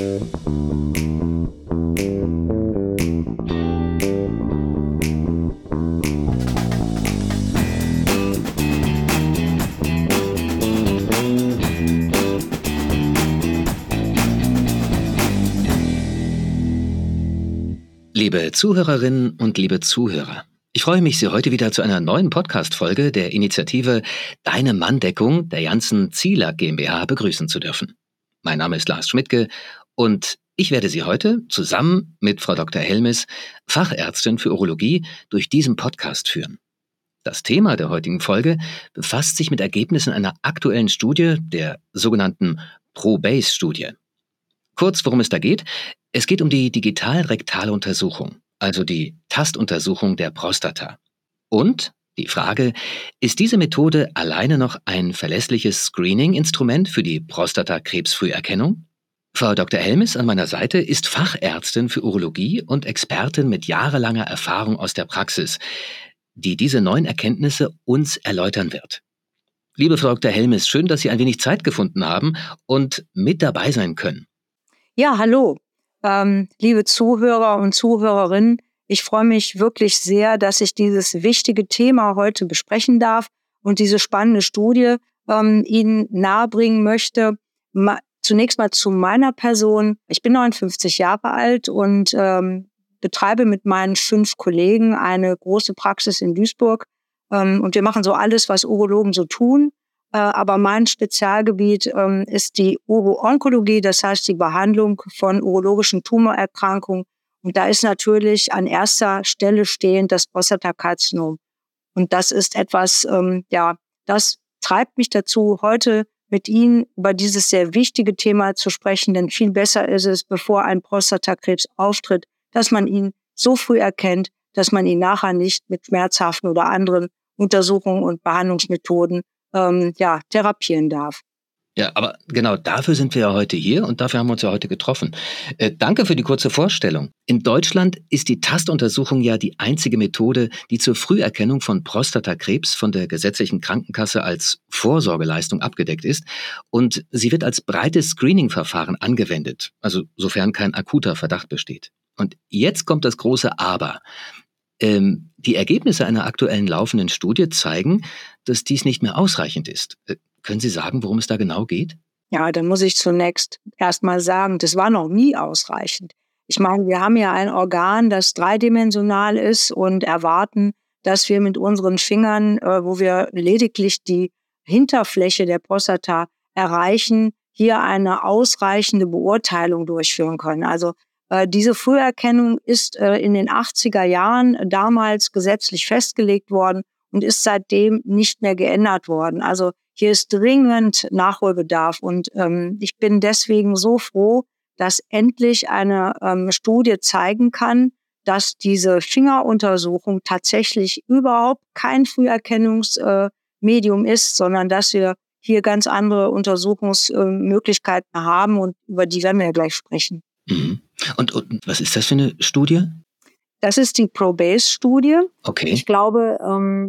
Liebe Zuhörerinnen und liebe Zuhörer, ich freue mich, Sie heute wieder zu einer neuen Podcast-Folge der Initiative Deine Manndeckung der Janssen-Zielak GmbH begrüßen zu dürfen. Mein Name ist Lars Schmidtke und ich werde Sie heute zusammen mit Frau Dr. Helmes, Fachärztin für Urologie, durch diesen Podcast führen. Das Thema der heutigen Folge befasst sich mit Ergebnissen einer aktuellen Studie, der sogenannten PROBASE-Studie. Kurz, worum es da geht. Es geht um die digital-rektale Untersuchung, also die Tastuntersuchung der Prostata. Und die Frage, ist diese Methode alleine noch ein verlässliches Screening-Instrument für die Prostatakrebsfrüherkennung? Frau Dr. Helmes an meiner Seite ist Fachärztin für Urologie und Expertin mit jahrelanger Erfahrung aus der Praxis, die diese neuen Erkenntnisse uns erläutern wird. Liebe Frau Dr. Helmes, schön, dass Sie ein wenig Zeit gefunden haben und mit dabei sein können. Ja, hallo, liebe Zuhörer und Zuhörerinnen. Ich freue mich wirklich sehr, dass ich dieses wichtige Thema heute besprechen darf und diese spannende Studie Ihnen nahebringen möchte. Zunächst mal zu meiner Person. Ich bin 59 Jahre alt und betreibe mit meinen 5 Kollegen eine große Praxis in Duisburg. Und wir machen so alles, was Urologen so tun. Aber mein Spezialgebiet ist die Uro-Onkologie, das heißt die Behandlung von urologischen Tumorerkrankungen. Und da ist natürlich an erster Stelle stehend das Prostatakarzinom. Und das ist etwas, das treibt mich dazu, heute mit Ihnen über dieses sehr wichtige Thema zu sprechen. Denn viel besser ist es, bevor ein Prostatakrebs auftritt, dass man ihn so früh erkennt, dass man ihn nachher nicht mit schmerzhaften oder anderen Untersuchungen und Behandlungsmethoden therapieren darf. Ja, aber genau dafür sind wir ja heute hier und dafür haben wir uns ja heute getroffen. Danke für die kurze Vorstellung. In Deutschland ist die Tastuntersuchung ja die einzige Methode, die zur Früherkennung von Prostatakrebs von der gesetzlichen Krankenkasse als Vorsorgeleistung abgedeckt ist und sie wird als breites Screening-Verfahren angewendet, also sofern kein akuter Verdacht besteht. Und jetzt kommt das große Aber. Die Ergebnisse einer aktuellen laufenden Studie zeigen, dass dies nicht mehr ausreichend ist. Können Sie sagen, worum es da genau geht? Ja, dann muss ich zunächst erst mal sagen, das war noch nie ausreichend. Ich meine, wir haben ja ein Organ, das dreidimensional ist und erwarten, dass wir mit unseren Fingern, wo wir lediglich die Hinterfläche der Prostata erreichen, hier eine ausreichende Beurteilung durchführen können. Also diese Früherkennung ist in den 80er Jahren damals gesetzlich festgelegt worden und ist seitdem nicht mehr geändert worden. Also hier ist dringend Nachholbedarf und ich bin deswegen so froh, dass endlich eine Studie zeigen kann, dass diese Fingeruntersuchung tatsächlich überhaupt kein Früherkennungsmedium ist, sondern dass wir hier ganz andere Untersuchungsmöglichkeiten haben und über die werden wir ja gleich sprechen. Mhm. Und was ist das für eine Studie? Das ist die PROBASE-Studie. Okay. Ich glaube,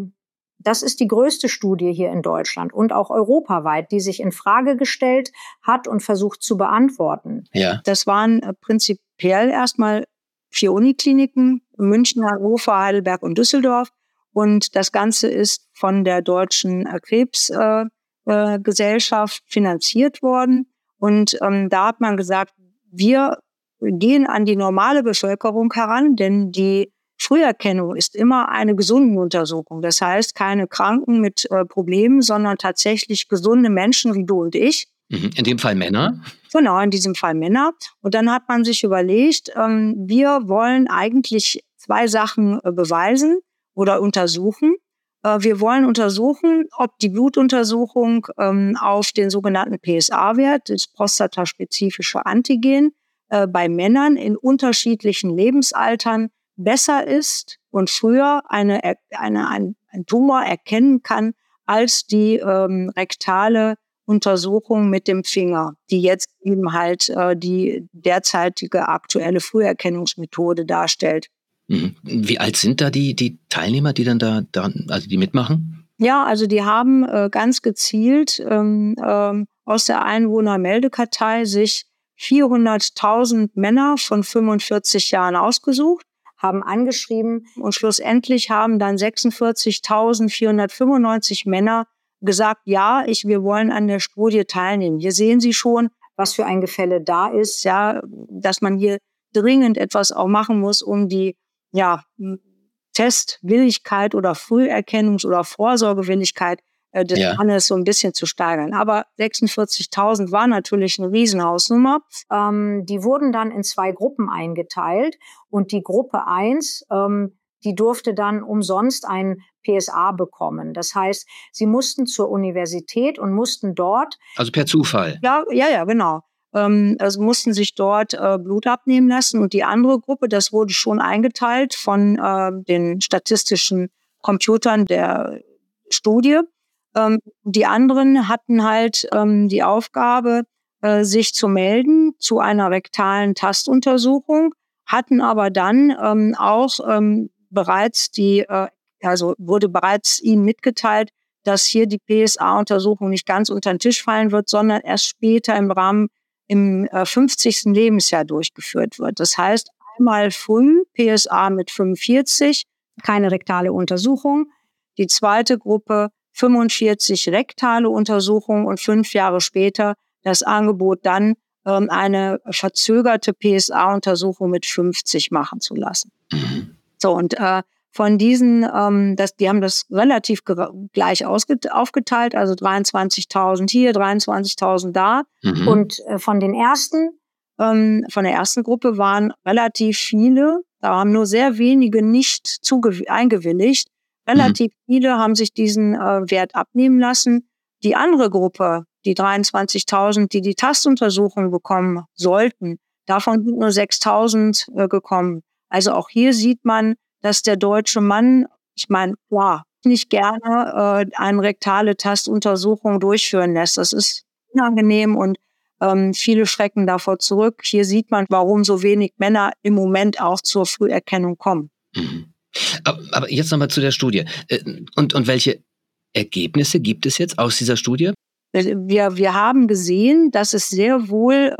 das ist die größte Studie hier in Deutschland und auch europaweit, die sich in Frage gestellt hat und versucht zu beantworten. Ja. Das waren prinzipiell erstmal 4 Unikliniken, München, Hannover, Heidelberg und Düsseldorf. Und das Ganze ist von der Deutschen Krebsgesellschaft finanziert worden. Und da hat man gesagt, wir gehen an die normale Bevölkerung heran, denn die Früherkennung ist immer eine Gesundenuntersuchung. Das heißt, keine Kranken mit Problemen, sondern tatsächlich gesunde Menschen wie du und ich. In dem Fall Männer? Genau, in diesem Fall Männer. Und dann hat man sich überlegt, wir wollen eigentlich 2 Sachen beweisen oder untersuchen. Wir wollen untersuchen, ob die Blutuntersuchung auf den sogenannten PSA-Wert, das prostataspezifische Antigen, bei Männern in unterschiedlichen Lebensaltern besser ist und früher ein Tumor erkennen kann als die rektale Untersuchung mit dem Finger, die jetzt eben halt die derzeitige aktuelle Früherkennungsmethode darstellt. Wie alt sind da die Teilnehmer, die dann also die mitmachen? Ja, also die haben ganz gezielt aus der Einwohnermeldekartei sich 400.000 Männer von 45 Jahren ausgesucht, haben angeschrieben und schlussendlich haben dann 46.495 Männer gesagt, ja, wir wollen an der Studie teilnehmen. Hier sehen Sie schon, was für ein Gefälle da ist, ja, dass man hier dringend etwas auch machen muss, um die Testwilligkeit oder Früherkennungs- oder Vorsorgewilligkeit des Mannes so ein bisschen zu steigern. Aber 46.000 war natürlich eine Riesenhausnummer. Die wurden dann in 2 Gruppen eingeteilt und die Gruppe 1, die durfte dann umsonst ein PSA bekommen. Das heißt, sie mussten zur Universität und mussten dort... Also per Zufall? Ja, genau. Also mussten sich dort Blut abnehmen lassen. Und die andere Gruppe, das wurde schon eingeteilt von den statistischen Computern der Studie. Die anderen hatten halt die Aufgabe, sich zu melden zu einer rektalen Tastuntersuchung, hatten aber dann auch bereits wurde bereits ihnen mitgeteilt, dass hier die PSA-Untersuchung nicht ganz unter den Tisch fallen wird, sondern erst später im 50. Lebensjahr durchgeführt wird. Das heißt, einmal früh PSA mit 45, keine rektale Untersuchung. Die zweite Gruppe 45 rektale Untersuchungen und 5 Jahre später das Angebot dann eine verzögerte PSA-Untersuchung mit 50 machen zu lassen. So, und von diesen, die haben das relativ gleich aufgeteilt, also 23.000 hier, 23.000 da. Und von der ersten Gruppe waren relativ viele, da haben nur sehr wenige nicht eingewilligt. Relativ viele haben sich diesen Wert abnehmen lassen. Die andere Gruppe, die 23.000, die Tastuntersuchung bekommen sollten, davon sind nur 6.000 gekommen. Also auch hier sieht man, dass der deutsche Mann, nicht gerne eine rektale Tastuntersuchung durchführen lässt. Das ist unangenehm und viele schrecken davor zurück. Hier sieht man, warum so wenig Männer im Moment auch zur Früherkennung kommen. Aber jetzt nochmal zu der Studie. Und welche Ergebnisse gibt es jetzt aus dieser Studie? Wir haben gesehen, dass es sehr wohl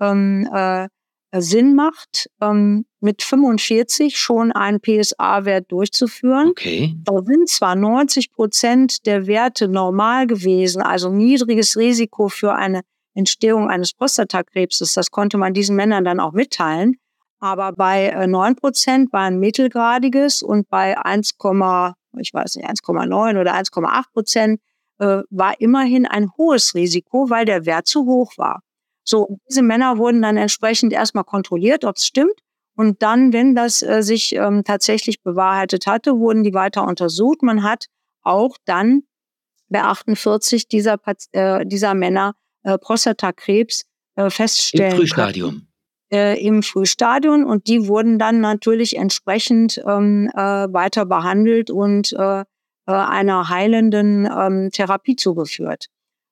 Sinn macht, mit 45 schon einen PSA-Wert durchzuführen. Okay. Da sind zwar 90% der Werte normal gewesen, also niedriges Risiko für eine Entstehung eines Prostatakrebses. Das konnte man diesen Männern dann auch mitteilen. Aber bei 9% war ein mittelgradiges und bei 1,9 oder 1,8% war immerhin ein hohes Risiko, weil der Wert zu hoch war. So, diese Männer wurden dann entsprechend erstmal kontrolliert, ob es stimmt. Und dann, wenn das sich tatsächlich bewahrheitet hatte, wurden die weiter untersucht. Man hat auch dann bei 48 dieser Männer Prostatakrebs feststellen Im Frühstadium. Im Frühstadium. Und die wurden dann natürlich entsprechend weiter behandelt und einer heilenden Therapie zugeführt.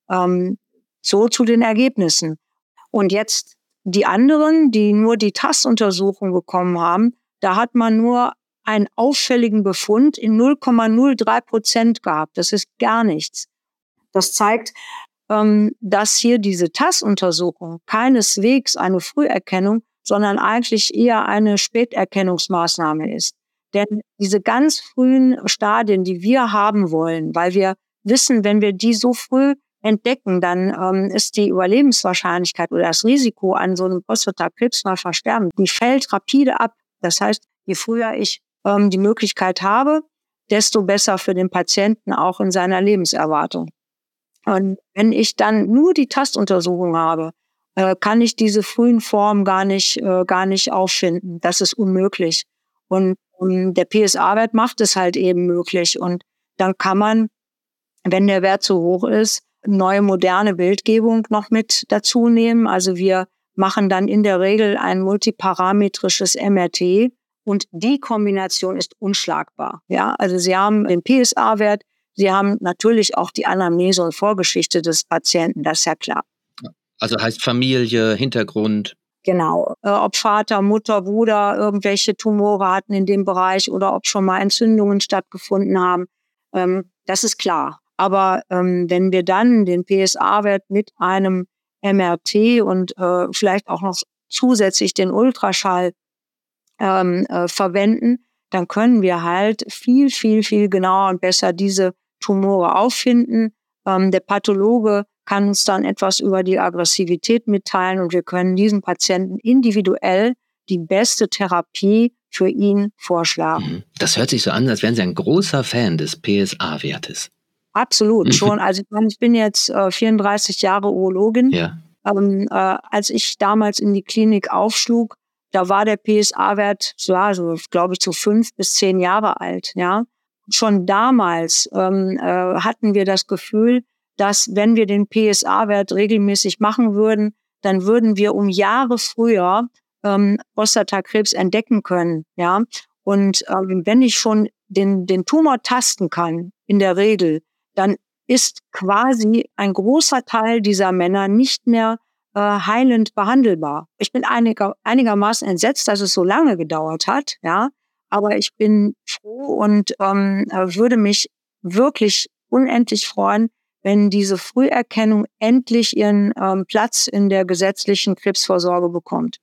So zu den Ergebnissen. Und jetzt die anderen, die nur die Tastuntersuchung bekommen haben, da hat man nur einen auffälligen Befund in 0,03% gehabt. Das ist gar nichts. Das zeigt, dass hier diese Tastuntersuchung keineswegs eine Früherkennung, sondern eigentlich eher eine Späterkennungsmaßnahme ist. Denn diese ganz frühen Stadien, die wir haben wollen, weil wir wissen, wenn wir die so früh entdecken, dann ist die Überlebenswahrscheinlichkeit oder das Risiko an so einem Prostatakrebs mal versterben, die fällt rapide ab. Das heißt, je früher ich die Möglichkeit habe, desto besser für den Patienten auch in seiner Lebenserwartung. Und wenn ich dann nur die Tastuntersuchung habe, kann ich diese frühen Formen gar nicht auffinden. Das ist unmöglich. Und der PSA-Wert macht es halt eben möglich. Und dann kann man, wenn der Wert zu hoch ist, neue moderne Bildgebung noch mit dazu nehmen. Also wir machen dann in der Regel ein multiparametrisches MRT und die Kombination ist unschlagbar. Ja, also Sie haben den PSA-Wert, Sie haben natürlich auch die Anamnese und Vorgeschichte des Patienten, das ist ja klar. Also heißt Familie, Hintergrund. Genau, ob Vater, Mutter, Bruder irgendwelche Tumore hatten in dem Bereich oder ob schon mal Entzündungen stattgefunden haben, das ist klar. Aber wenn wir dann den PSA-Wert mit einem MRT und vielleicht auch noch zusätzlich den Ultraschall verwenden, dann können wir halt viel, viel, viel genauer und besser diese Tumore auffinden. Der Pathologe kann uns dann etwas über die Aggressivität mitteilen und wir können diesen Patienten individuell die beste Therapie für ihn vorschlagen. Das hört sich so an, als wären Sie ein großer Fan des PSA-Wertes. Absolut, schon. Also ich bin jetzt 34 Jahre Urologin. Ja. Als ich damals in die Klinik aufschlug, da war der PSA-Wert, glaube ich, so 5 bis 10 Jahre alt. Ja, schon damals hatten wir das Gefühl, dass wenn wir den PSA-Wert regelmäßig machen würden, dann würden wir um Jahre früher Prostatakrebs entdecken können. Ja, und wenn ich schon den Tumor tasten kann, in der Regel, dann ist quasi ein großer Teil dieser Männer nicht mehr heilend behandelbar. Ich bin einigermaßen entsetzt, dass es so lange gedauert hat, ja, aber ich bin froh und würde mich wirklich unendlich freuen, wenn diese Früherkennung endlich ihren Platz in der gesetzlichen Krebsvorsorge bekommt.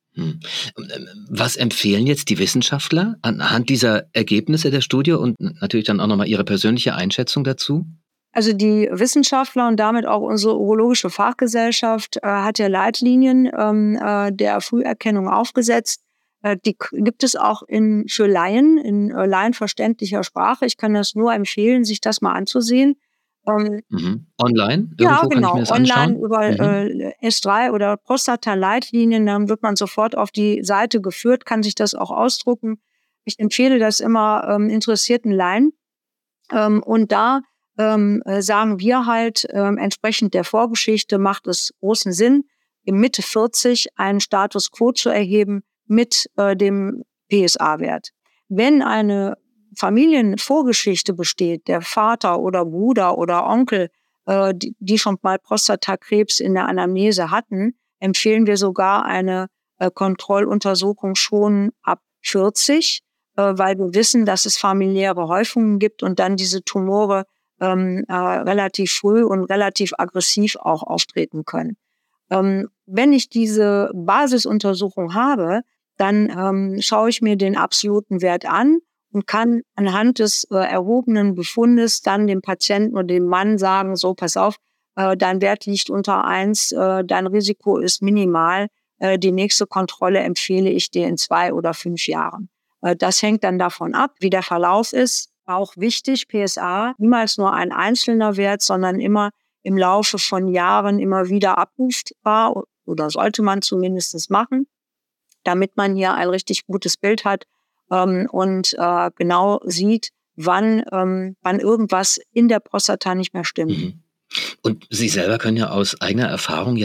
Was empfehlen jetzt die Wissenschaftler anhand dieser Ergebnisse der Studie und natürlich dann auch nochmal Ihre persönliche Einschätzung dazu? Also die Wissenschaftler und damit auch unsere urologische Fachgesellschaft hat ja Leitlinien der Früherkennung aufgesetzt. Die gibt es auch für Laien, in laienverständlicher Sprache. Ich kann das nur empfehlen, sich das mal anzusehen. Online? Ja, Irgendwo genau. kann ich mir das Online anschauen? über S3 oder Prostata-Leitlinien, dann wird man sofort auf die Seite geführt, kann sich das auch ausdrucken. Ich empfehle das immer interessierten Laien. Und da sagen wir halt, entsprechend der Vorgeschichte macht es großen Sinn, im Mitte 40 einen Status quo zu erheben mit dem PSA-Wert. Wenn eine Familienvorgeschichte besteht, der Vater oder Bruder oder Onkel, die schon mal Prostatakrebs in der Anamnese hatten, empfehlen wir sogar eine Kontrolluntersuchung schon ab 40, weil wir wissen, dass es familiäre Häufungen gibt und dann diese Tumore relativ früh und relativ aggressiv auch auftreten können. Wenn ich diese Basisuntersuchung habe, dann schaue ich mir den absoluten Wert an und kann anhand des erhobenen Befundes dann dem Patienten oder dem Mann sagen, so, pass auf, dein Wert liegt unter 1, dein Risiko ist minimal, die nächste Kontrolle empfehle ich dir in 2 oder 5 Jahren. Das hängt dann davon ab, wie der Verlauf ist. Auch wichtig, PSA, niemals nur ein einzelner Wert, sondern immer im Laufe von Jahren immer wieder abrufbar oder sollte man zumindest machen, damit man hier ein richtig gutes Bild hat und genau sieht, wann irgendwas in der Prostata nicht mehr stimmt. Und Sie selber können ja aus eigener Erfahrung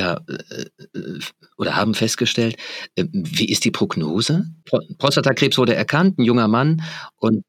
oder haben festgestellt, wie ist die Prognose? Prostatakrebs wurde erkannt, ein junger Mann und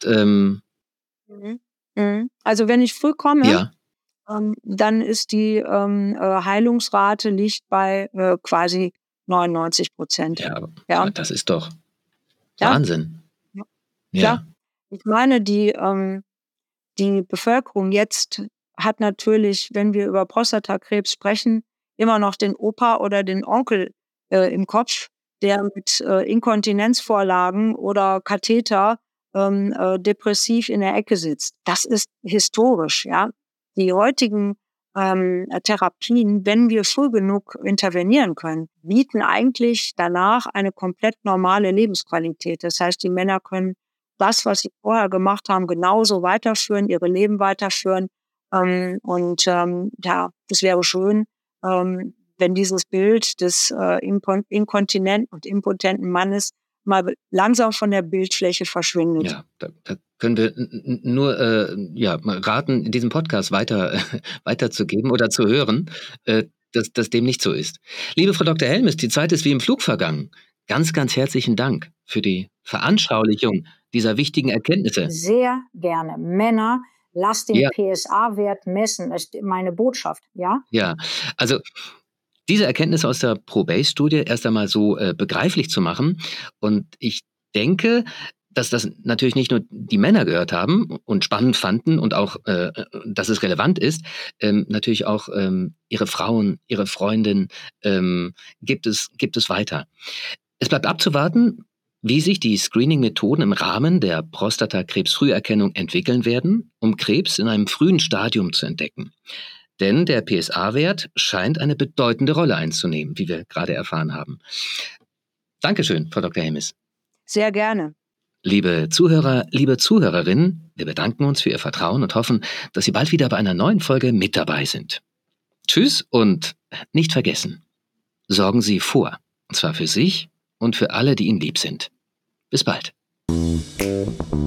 Also wenn ich früh komme, ja. Dann ist die Heilungsrate liegt bei quasi 99%. Ja, das ist doch Wahnsinn. Ja. Klar. Ich meine, die Bevölkerung jetzt hat natürlich, wenn wir über Prostatakrebs sprechen, immer noch den Opa oder den Onkel im Kopf, der mit Inkontinenzvorlagen oder Katheter depressiv in der Ecke sitzt. Das ist historisch, ja. Die heutigen Therapien, wenn wir früh genug intervenieren können, bieten eigentlich danach eine komplett normale Lebensqualität. Das heißt, die Männer können das, was sie vorher gemacht haben, genauso weiterführen, ihre Leben weiterführen. Das wäre schön, wenn dieses Bild des inkontinenten und impotenten Mannes mal langsam von der Bildfläche verschwindet. Ja, da können wir nur raten, diesen Podcast weiterzugeben oder zu hören, dass dem nicht so ist. Liebe Frau Dr. Helmes, die Zeit ist wie im Flug vergangen. Ganz, ganz herzlichen Dank für die Veranschaulichung dieser wichtigen Erkenntnisse. Sehr gerne. Männer, lasst den PSA-Wert messen. Das ist meine Botschaft, ja? Ja, also diese Erkenntnisse aus der ProBase-Studie erst einmal so begreiflich zu machen. Und ich denke, dass das natürlich nicht nur die Männer gehört haben und spannend fanden und auch, dass es relevant ist, natürlich auch ihre Frauen, ihre Freundin gibt es weiter. Es bleibt abzuwarten, wie sich die Screening-Methoden im Rahmen der Prostatakrebsfrüherkennung entwickeln werden, um Krebs in einem frühen Stadium zu entdecken. Denn der PSA-Wert scheint eine bedeutende Rolle einzunehmen, wie wir gerade erfahren haben. Dankeschön, Frau Dr. Helmes. Sehr gerne. Liebe Zuhörer, liebe Zuhörerinnen, wir bedanken uns für Ihr Vertrauen und hoffen, dass Sie bald wieder bei einer neuen Folge mit dabei sind. Tschüss und nicht vergessen, sorgen Sie vor, und zwar für sich und für alle, die Ihnen lieb sind. Bis bald.